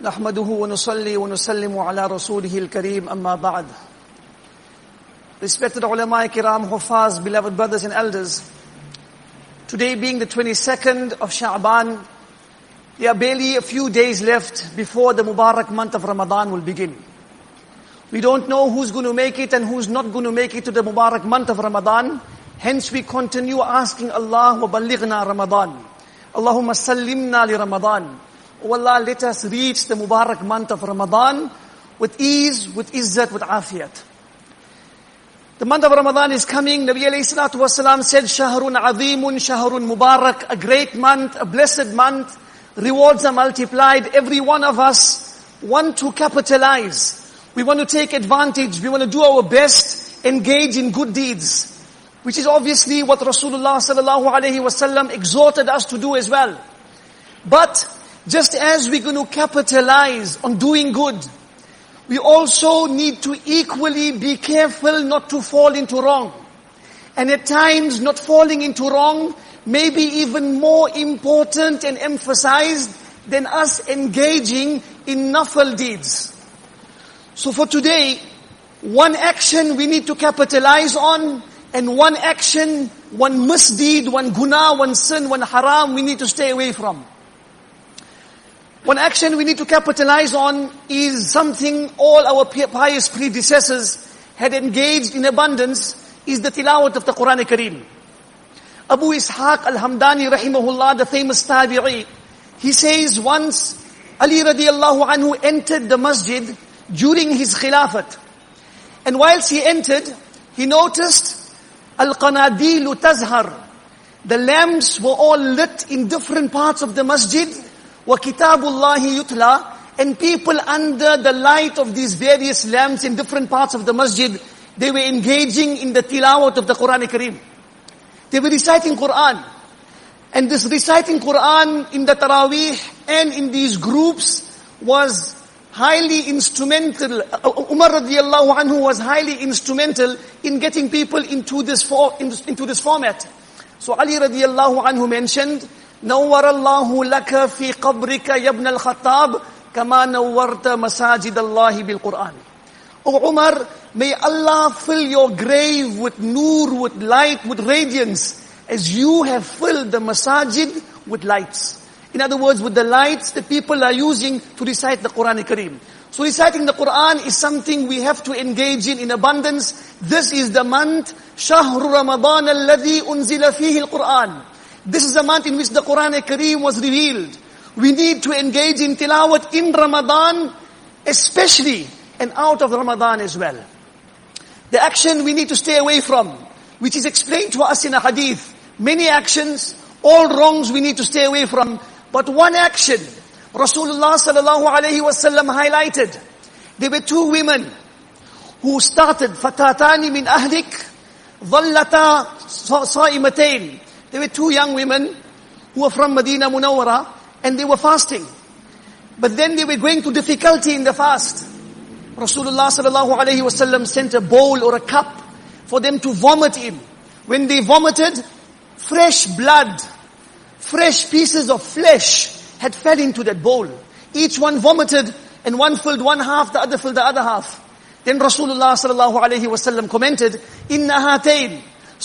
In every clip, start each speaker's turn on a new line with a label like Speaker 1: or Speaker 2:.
Speaker 1: نحمده ونصلي ونسلم على رسوله الكريم أما بعد. Respected ulama kiram, hufaz, beloved brothers and elders, today being the 22nd of Sha'ban, there are barely a few days left before the Mubarak month of Ramadan will begin. We don't know who's going to make it and who's not going to make it to the Mubarak month of Ramadan. Hence we continue asking Allah wa ballighna Ramadan. Allahumma sallimna li Ramadan. Oh Allah, let us reach the Mubarak month of Ramadan with ease, with izzat, with afiyat. The month of Ramadan is coming. Nabi alayhi salatu wasalam said, Shahrun azimun, Shahrun Mubarak, a great month, a blessed month. Rewards are multiplied. Every one of us want to capitalize. We want to take advantage. We want to do our best, engage in good deeds, which is obviously what Rasulullah sallallahu alaihi wasallam exhorted us to do as well. But just as we're going to capitalize on doing good, we also need to equally be careful not to fall into wrong. And at times, not falling into wrong may be even more important and emphasized than us engaging in nafal deeds. So for today, one action we need to capitalize on, and one action, one misdeed, one guna, one sin, one haram we need to stay away from. One action we need to capitalize on is something all our pious predecessors had engaged in abundance, is the tilawat of the Quran Kareem. Abu Ishaq al-Hamdani rahimahullah, the famous tabi'i, he says once Ali radiallahu anhu entered the masjid during his khilafat. And whilst he entered, he noticed al-qanadilu tazhar. The lamps were all lit in different parts of the masjid. وَكِتَابُ اللَّهِ يُتْلَى, and people under the light of these various lamps in different parts of the masjid, they were engaging in the tilawat of the Quran Kareem. They were reciting Quran. And this reciting Quran in the Taraweeh and in these groups was highly instrumental. Umar radiallahu anhu was highly instrumental in getting people into this format. So Ali radiallahu anhu mentioned, نور الله لك في قبرك يا ابن الخطاب كما نورت مساجد الله بالقرآن. O Umar, may Allah fill your grave with nur, with light, with radiance, as you have filled the masajid with lights. In other words, with the lights that people are using to recite the Quran Kareem. So reciting the Quran is something we have to engage in abundance. This is the month, شهر رمضان الذي أنزل فيه القرآن. This is a month in which the Quran Kareem was revealed. We need to engage in tilawat in Ramadan, especially, and out of Ramadan as well. The action we need to stay away from, which is explained to us in a hadith. Many actions, all wrongs we need to stay away from. But one action, Rasulullah sallallahu alaihi wasallam highlighted. There were two women who started, fatatani min ahlik, dhallata sa'imatain. There were two young women who were from Medina Munawwara, and they were fasting. But then they were going through difficulty in the fast. Rasulullah sallallahu alaihi wasallam sent a bowl or a cup for them to vomit in. When they vomited, fresh blood, fresh pieces of flesh had fell into that bowl. Each one vomited, and one filled one half, the other filled the other half. Then Rasulullah sallallahu alaihi wasallam commented, "Inna hatayn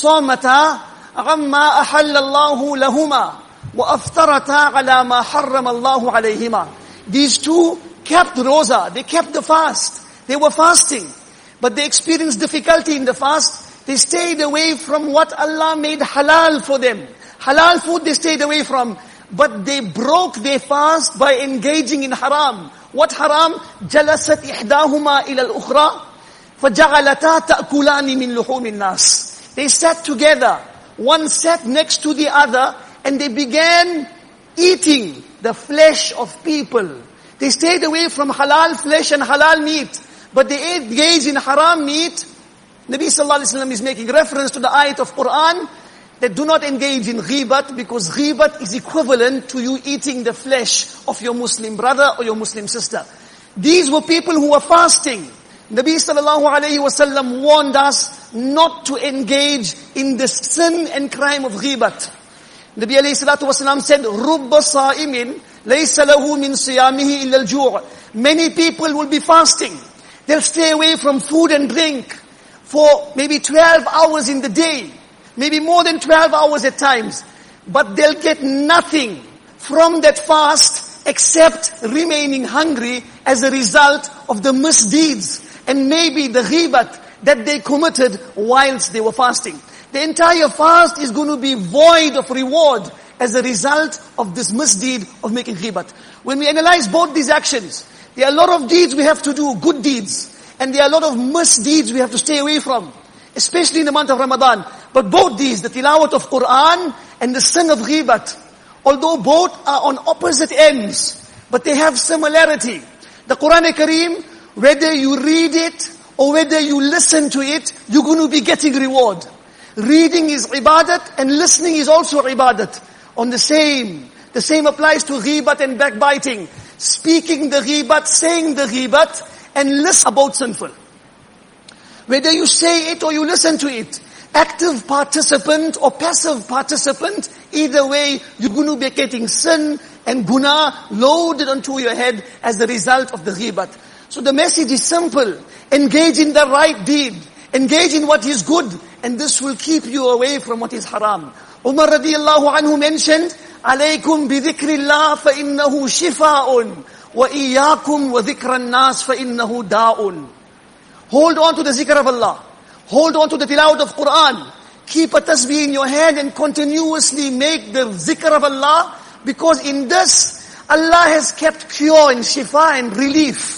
Speaker 1: samata عما أحل الله لهما وأفطرتا على ما حرم الله عليهما." These two kept roza, they kept the fast. They were fasting, but they experienced difficulty in the fast. They stayed away from what Allah made halal for them. Halal food they stayed away from, but they broke their fast by engaging in haram. What haram? جلست إحداهما إلى الأخرى فجعلتا تأكلان من لحوم الناس. They sat together. One sat next to the other, and they began eating the flesh of people. They stayed away from halal flesh and halal meat, but they engaged in haram meat. Nabi sallallahu alaihi wasallam is making reference to the ayat of Quran that do not engage in ghibat, because ghibat is equivalent to you eating the flesh of your Muslim brother or your Muslim sister. These were people who were fasting. Nabi sallallahu alayhi wasallam warned us not to engage in the sin and crime of ghibat. Nabi alayhi salatu wasalam said, رُبَّ صَائِمٍ لَيْسَ لَهُ مِنْ صِيَامِهِ إِلَّا الْجُوعِ. Many people will be fasting. They'll stay away from food and drink for maybe 12 hours in the day, maybe more than 12 hours at times. But they'll get nothing from that fast except remaining hungry as a result of the misdeeds and maybe the ghibat that they committed whilst they were fasting. The entire fast is going to be void of reward as a result of this misdeed of making ghibat. When we analyze both these actions, there are a lot of deeds we have to do, good deeds, and there are a lot of misdeeds we have to stay away from, especially in the month of Ramadan. But both these, the tilawat of Quran and the sin of ghibat, although both are on opposite ends, but they have similarity. The Quran-e-Kareem, whether you read it or whether you listen to it, you're going to be getting reward. Reading is ibadat and listening is also ibadat. On the same applies to ghibat and backbiting. Speaking the ghibat, saying the ghibat, and listen about sinful. Whether you say it or you listen to it, active participant or passive participant, either way, you're going to be getting sin and guna loaded onto your head as the result of the ghibat. So the message is simple. Engage in the right deed. Engage in what is good, and this will keep you away from what is haram. Umar radiyallahu anhu mentioned, "Alaykum bi dhikrillah fa innahu shifa'un, wa iyyakum wa dhikran nas fa innahu da'un." Hold on to the zikr of Allah. Hold on to the tilawat of Quran. Keep a tasbih in your hand and continuously make the zikr of Allah, because in this, Allah has kept cure and shifa and relief.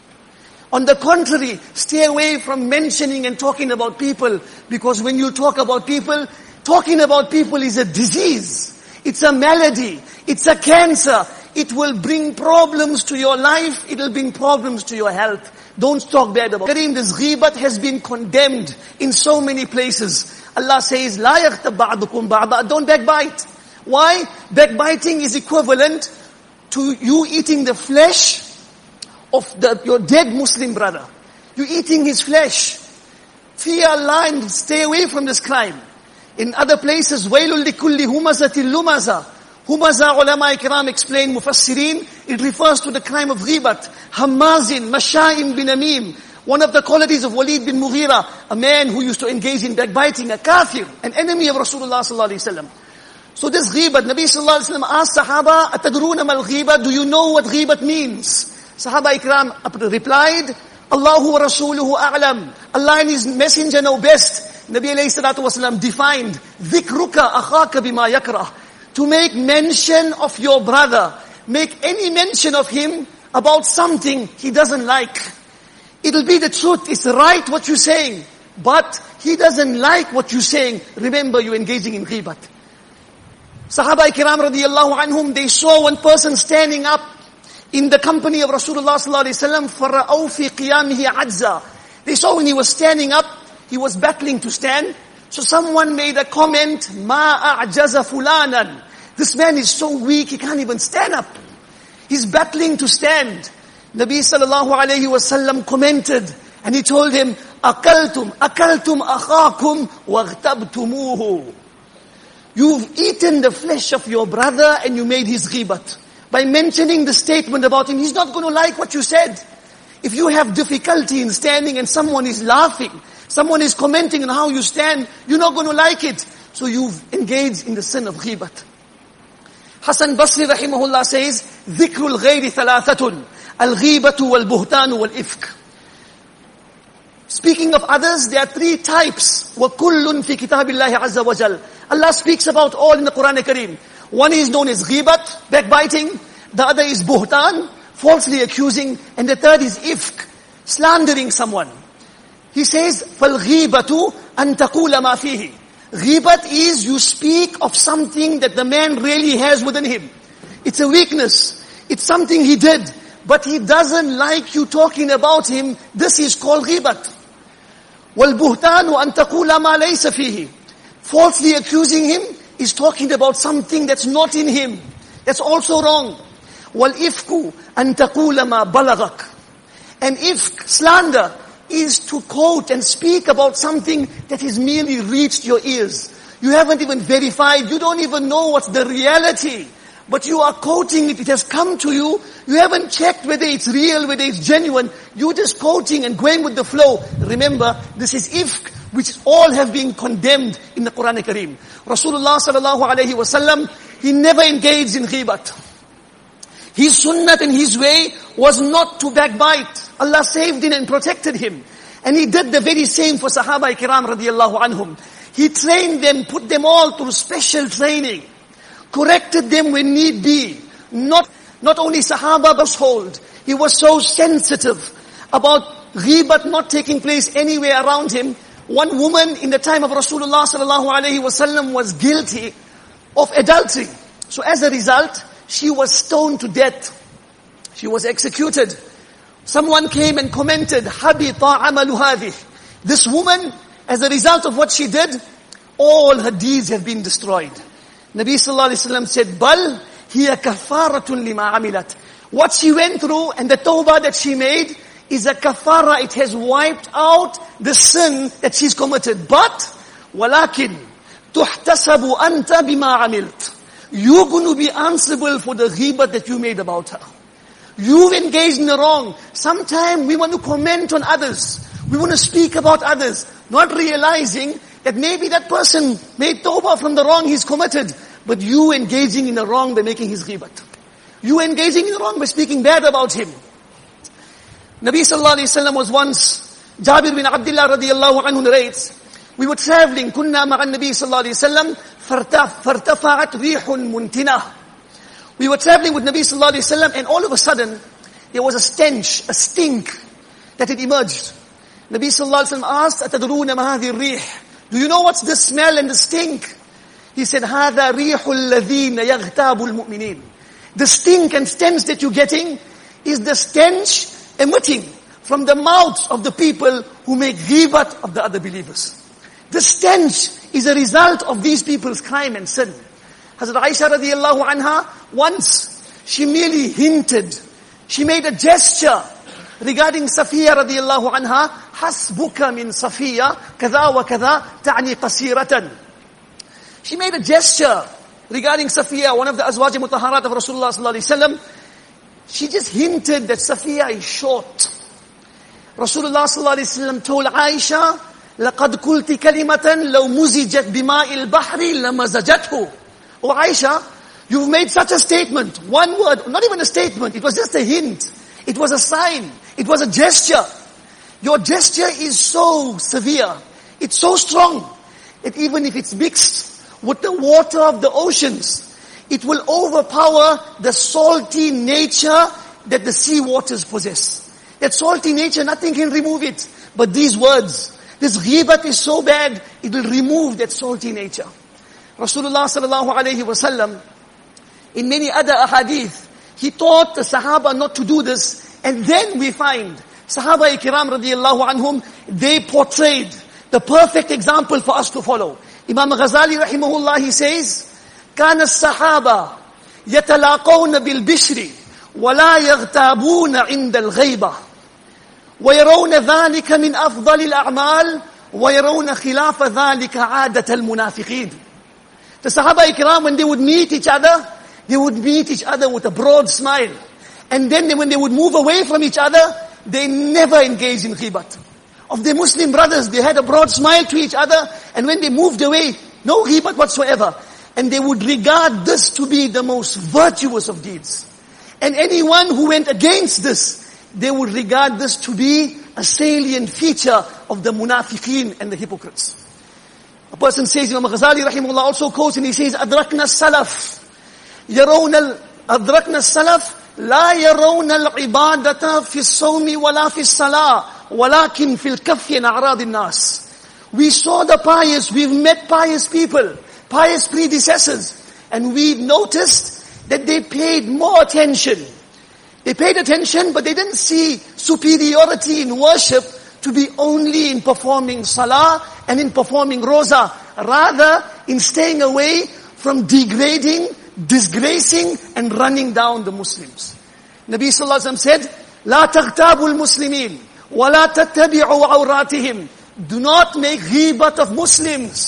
Speaker 1: On the contrary, stay away from mentioning and talking about people, because when you talk about people, talking about people is a disease. It's a malady. It's a cancer. It will bring problems to your life. It will bring problems to your health. Don't talk bad about it. This ghibat has been condemned in so many places. Allah says, "La yaghtab ba'dukum ba'da." Don't backbite. Why? Backbiting is equivalent to you eating the flesh of your dead Muslim brother. You're eating his flesh. Fear Allah and stay away from this crime. In other places, وَيْلٌ لِكُلِّ هُمَزَةٍ لُمَزَةٍ. Humaza, ulama ikram explain, mufassirin, it refers to the crime of ghibat. Hammazin, Masha'im bin Amim. One of the qualities of Walid bin Mughira, a man who used to engage in backbiting, a kafir, an enemy of Rasulullah sallallahu alaihi wasallam. So this ghibat, Nabi sallallahu alaihi wasallam asked Sahaba, "Atadruna mal ghibat? Do you know what ghibat means?" Sahaba ikram replied, "Allahu wa rasuluhu a'lam." Allah and His Messenger know best. Nabi alayhi salatu wasalam defined, "Dhikruka akhaka bima yakrah." To make mention of your brother, make any mention of him about something he doesn't like. It'll be the truth, it's right what you're saying, but he doesn't like what you're saying. Remember, you're engaging in ghibat. Sahaba kiram radiyallahu anhum, they saw one person standing up in the company of Rasulullah sallallahu alaihi wasallam, فَرَأَوْ فِي قِيَامِهِ عَجْزًا. They saw when he was standing up, he was battling to stand. So someone made a comment, مَا أَعْجَزَ فُلَانًا. This man is so weak, he can't even stand up. He's battling to stand. Nabi sallallahu alayhi wasallam commented, and he told him, أَكَلْتُمْ أَخَاكُمْ وَاغْتَبْتُمُوهُ. You've eaten the flesh of your brother and you made his ghibat. By mentioning the statement about him, he's not going to like what you said. If you have difficulty in standing and someone is laughing, someone is commenting on how you stand, you're not going to like it. So you've engaged in the sin of ghibat. Hasan Basri rahimahullah says, ذِكْرُ الْغَيْرِ ثَلَاثَةٌ الْغِيبَةُ وَالْبُهْتَانُ وَالْإِفْكُ. Speaking of others, there are three types. وَكُلٌّ فِي كِتَابِ اللَّهِ عَزَّ وَجَلَّ. Allah speaks about all in the Quran-e-Kareem. One is known as ghibat, backbiting. The other is buhtan, falsely accusing. And the third is ifk, slandering someone. He says, فَالْغِيبَةُ أَن تَقُولَ مَا فِيهِ. Ghibat is you speak of something that the man really has within him. It's a weakness. It's something he did. But he doesn't like you talking about him. This is called ghibat. وَالْبُهْتَانُ أَن تَقُولَ مَا لَيْسَ فِيهِ. Falsely accusing him is talking about something that's not in him. That's also wrong. وَالْإِفْكُ أَن تَقُولَ مَا بَلَغَكَ. And ifk, slander, is to quote and speak about something that has merely reached your ears. You haven't even verified. You don't even know what's the reality. But you are quoting it. It has come to you. You haven't checked whether it's real, whether it's genuine. You're just quoting and going with the flow. Remember, this is ifk, which all have been condemned in the Quran Kareem. Rasulullah sallallahu alayhi wasallam, he never engaged in ghibat. His sunnah and his way was not to backbite. Allah saved him and protected him. And he did the very same for Sahaba Kiram radiyallahu anhum. He trained them, put them all through special training. Corrected them when need be. Not only Sahaba household. He was so sensitive about ghibat not taking place anywhere around him. One woman in the time of Rasulullah sallallahu alaihi wasallam was guilty of adultery. So as a result, she was stoned to death. She was executed. Someone came and commented, "Habita amalu hadih." This woman, as a result of what she did, all her deeds have been destroyed. Nabi sallallahu alaihi wasallam said, "Bal hiya kafaratun lima amilat." What she went through and the tawbah that she made is a kafara. It has wiped out the sin that she's committed. But walakin tuhtasabu anta bima amilt. You're going to be answerable for the ghibat that you made about her. You've engaged in the wrong. Sometimes we want to comment on others. We want to speak about others, not realizing that maybe that person made tawbah from the wrong he's committed, but you engaging in the wrong by making his ghibat. You engaging in the wrong by speaking bad about him. Nabi sallallahu alayhi wasallam was once, Jabir bin Abdullah radiyallahu anhu narrates, we were traveling, kunna ma'an Nabi sallallahu alayhi wasallam, fartafa'at rihun muntinah. We were traveling with Nabi sallallahu alayhi wasallam, and all of a sudden, there was a stench, a stink that had emerged. Nabi sallallahu alayhi wasallam asked, "Atadruna ma hadhihi ar-rih?" Do you know what's the smell and the stink? He said, "Hadha rihul ladhina yaghtabul mu'minin." The stink and stench that you're getting is the stench emitting from the mouths of the people who make ghibat of the other believers. The stench is a result of these people's crime and sin. Hazrat Aisha radiyallahu anha, once, she merely hinted, she made a gesture regarding Safiya radiyallahu anha, hasbuka min Safiya, kaza wa kaza, ta'ni qasiratan. She made a gesture regarding Safiya, one of the azwaj mutahharat of Rasulullah sallallahu alaihi wasallam. She just hinted that Safiya is short. Rasulullah sallallahu alaihi wasallam told Aisha, لَقَدْ قُلْتِ كَلِمَةً لَوْ مُزِجَتْ بِمَاءِ الْبَحْرِ لَمَزَجَتْهُ. Oh Aisha, you've made such a statement. One word, not even a statement, it was just a hint. It was a sign. It was a gesture. Your gesture is so severe. It's so strong that even if it's mixed with the water of the oceans, it will overpower the salty nature that the sea waters possess. That salty nature, nothing can remove it. But these words, this ghibat is so bad, it will remove that salty nature. Rasulullah sallallahu alayhi wasallam, in many other ahadith, he taught the Sahaba not to do this. And then we find Sahaba Kiram radiyallahu anhum, they portrayed the perfect example for us to follow. Imam Ghazali rahimahullah, he says, كان الصحابة يتلاقون بالبشر ولا يغتابون عند الغيبة ويرون ذلك من أفضل الأعمال ويرون خلاف ذلك عادة المنافقين. The Sahaba Ikram, when they would meet each other, they would meet each other with a broad smile. And then when they would move away from each other, they never engaged in ghibat. Of the Muslim brothers, they had a broad smile to each other, and when they moved away, no ghibat whatsoever. And they would regard this to be the most virtuous of deeds. And anyone who went against this, they would regard this to be a salient feature of the munafiqeen and the hypocrites. A person says, Imam Ghazali rahimahullah also quotes, and he says, أدركنا السلف يرون أدركنا السلف لا يرون العبادة في الصوم ولا في الصلاة ولكن في الكف عن أعراض الناس. We saw the pious, we've met pious people, pious predecessors, and we've noticed that they paid more attention. They paid attention, but they didn't see superiority in worship to be only in performing salah and in performing roza, rather in staying away from degrading, disgracing, and running down the Muslims. Nabi sallallahu alaihi wasallam said, "La taghtabu al-muslimin, wa la tattabi'u awratihim." Do not make ghibat of Muslims,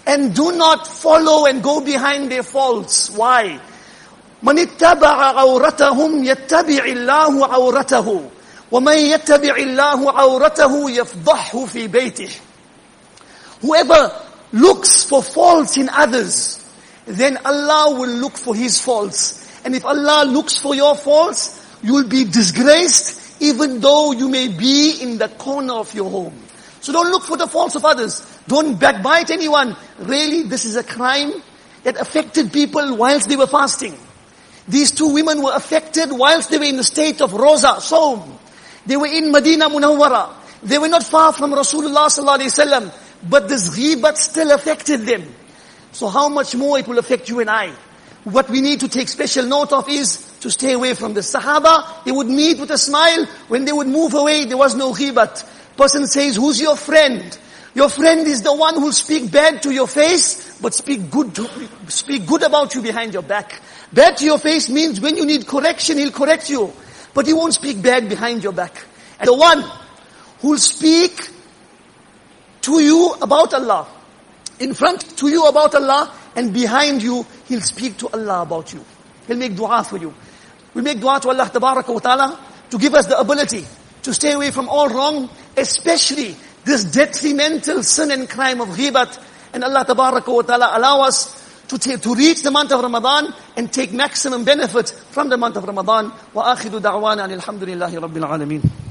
Speaker 1: And do not follow and go behind their faults. Why? من اتبع عورتهم يتبع الله عورته ومن يتبع الله عورته يفضحه في بيته. Whoever looks for faults in others, then Allah will look for his faults. And if Allah looks for your faults, you will be disgraced even though you may be in the corner of your home. So don't look for the faults of others. Don't backbite anyone. Really, this is a crime that affected people whilst they were fasting. These two women were affected whilst they were in the state of Roza, Sawm. They were in Medina Munawwara. They were not far from Rasulullah sallallahu alaihi wasallam. But this ghibat still affected them. So how much more it will affect you and I. What we need to take special note of is to stay away from the Sahaba. They would meet with a smile. When they would move away, there was no ghibat. Person says, who's your friend? Your friend is the one who'll speak bad to your face, but speak good about you behind your back. Bad to your face means when you need correction, he'll correct you. But he won't speak bad behind your back. And the one who'll speak to you about Allah, in front to you about Allah, and behind you, he'll speak to Allah about you. He'll make dua for you. We'll make dua to Allah Tabaraka wa Ta'ala to give us the ability to stay away from all wrong, especially this detrimental sin and crime of ghibat. And Allah Tabaraka wa Ta'ala allow us to reach the month of Ramadan and take maximum benefit from the month of Ramadan. Wa akhiru da'wana alhamdulillahi rabbil alameen.